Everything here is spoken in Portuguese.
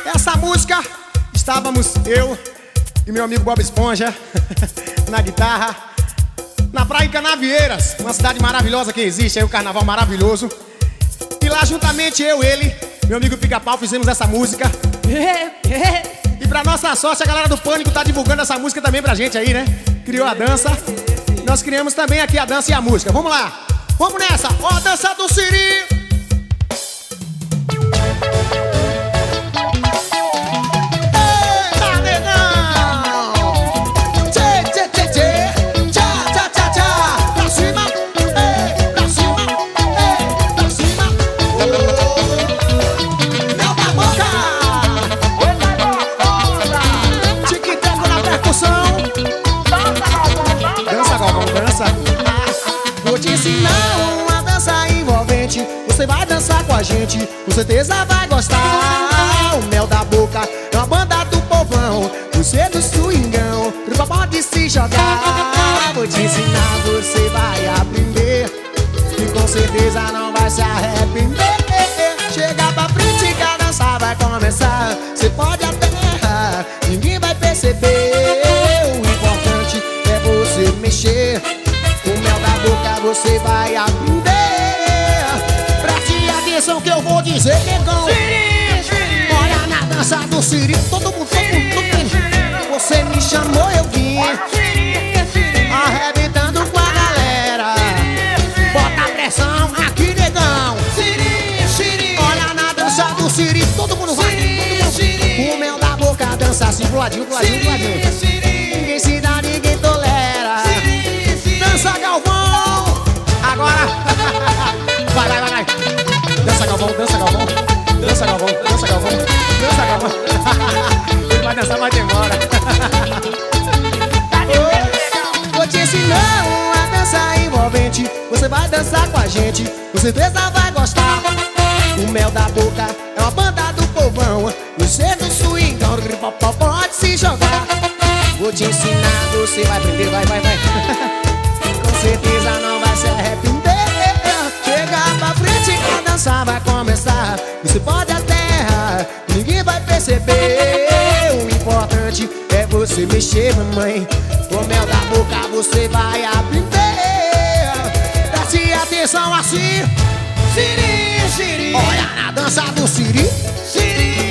Essa música, estávamos eu e meu amigo Bob Esponja na guitarra, na praia em Canavieiras, uma cidade maravilhosa que existe, aí o carnaval maravilhoso. E lá juntamente eu, ele, meu amigo Pica-Pau, fizemos essa música. E pra nossa sorte, a galera do Pânico tá divulgando essa música também pra gente aí, né? Criou a dança. Nós criamos também aqui a dança e a música. Vamos lá, vamos nessa. Ó, a dança do Siri. Vou te ensinar uma dança envolvente. Você vai dançar com a gente, com certeza vai gostar. O Mel da Boca é uma banda do povão, você do swingão, pode se jogar. Vou te ensinar, você vai aprender e com certeza não vai se arrepender. Chega pra frente que a dança vai começar. Você pode até errar, ninguém vai perceber. O importante é você mexer. O Mel da Boca você vai aprender. Preste atenção que eu vou dizer, negão. Olha na dança do Siri, todo mundo. Você me chamou, eu vim arrebentando com a galera. Bota pressão aqui, negão. Olha na dança do Siri, todo mundo vai. O Mel da Boca dança assim, puladinho. Ninguém se dá, ninguém tolera. Dança Galvão. Agora vai. Dança Galvão. Ele vai dançar, vai demora. Vou te ensinar uma dança envolvente. Você vai dançar com a gente, com certeza vai gostar. O Mel da Boca é uma banda do povão, você do swingão, pode se jogar. Vou te ensinar, você vai aprender, vai. Com certeza não vai se arrepender. Chega pra frente que a dança vai começar. Você pode até errar, ninguém vai perceber. O importante é você mexer, mamãe. O Mel da Boca você vai aprender. Preste atenção assim. Siri. Olha na dança do Siri.